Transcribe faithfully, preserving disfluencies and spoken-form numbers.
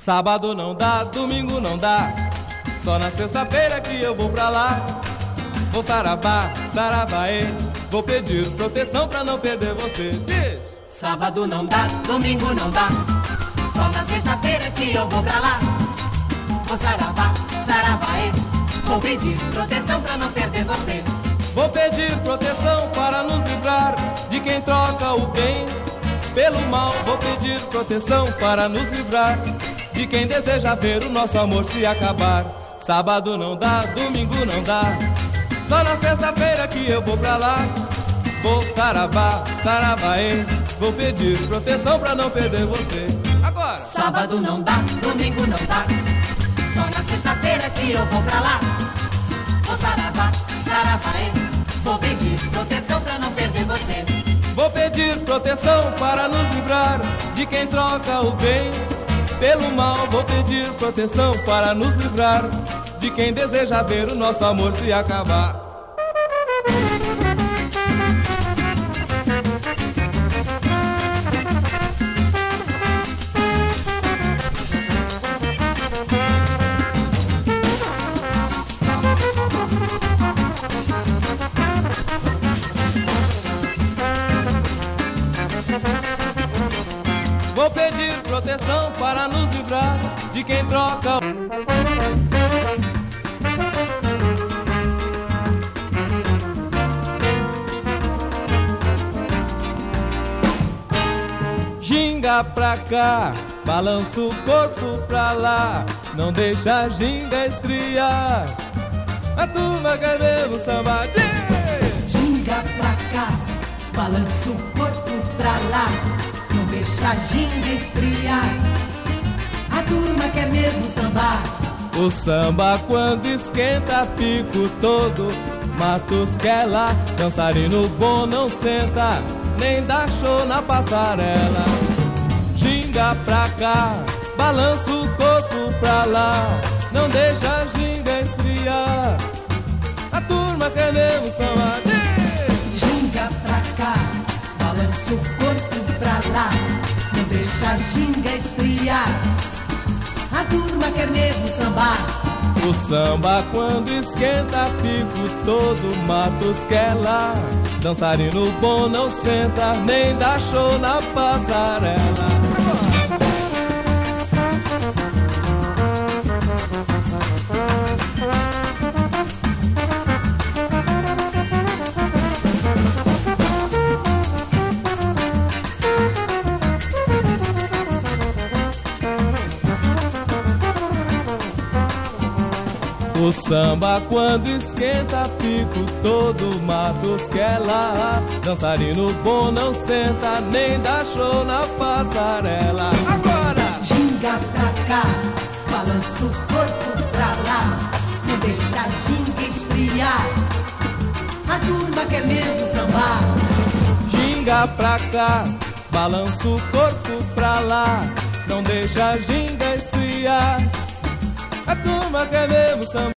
Sábado não dá, domingo não dá, só na sexta-feira que eu vou pra lá. Vou saravá, saravaê, vou pedir proteção pra não perder você. Diz! Sábado não dá, domingo não dá, só na sexta-feira que eu vou pra lá. Vou saravá, saravaê, vou pedir proteção pra não perder você. Vou pedir proteção para nos livrar de quem troca o bem pelo mal. Vou pedir proteção para nos livrar de quem deseja ver o nosso amor se acabar. Sábado não dá, domingo não dá, só na sexta-feira que eu vou pra lá. Vou saravá, saravaê, vou pedir proteção pra não perder você. Agora! Sábado não dá, domingo não dá, só na sexta-feira que eu vou pra lá. Vou saravá, saravaê, vou pedir proteção pra não perder você. Vou pedir proteção para nos livrar de quem troca o bem pelo mal. Vou pedir proteção para nos livrar de quem deseja ver o nosso amor se acabar. Vou pedir proteção para nos livrar de quem troca. Ginga pra cá, balança o corpo pra lá, não deixa a ginga esfriar. A turma quer ver o samba. Ginga pra cá, balança o corpo pra lá, não deixa a ginga esfriar. A turma quer mesmo sambar. O samba quando esquenta, fico todo matos quer lá. Dançarino bom não senta, nem dá show na passarela. Ginga pra cá, balança o corpo pra lá, não deixa a ginga esfriar. A turma quer mesmo samba. Ginga pra cá, balança o corpo pra lá, não deixa a ginga esfriar. A turma quer mesmo sambar. O samba quando esquenta, fico todo matos quer lá. Dançarino bom não senta, nem dá show na passarela. O samba quando esquenta, fico todo matos quer lá. Dançarino bom não senta, nem dá show na passarela. Agora! Ginga pra cá, balança o corpo pra lá, não deixa a ginga esfriar. A turma quer mesmo sambar. Ginga pra cá, balança o corpo pra lá, não deixa a ginga esfriar. A turma quer mesmo sambar.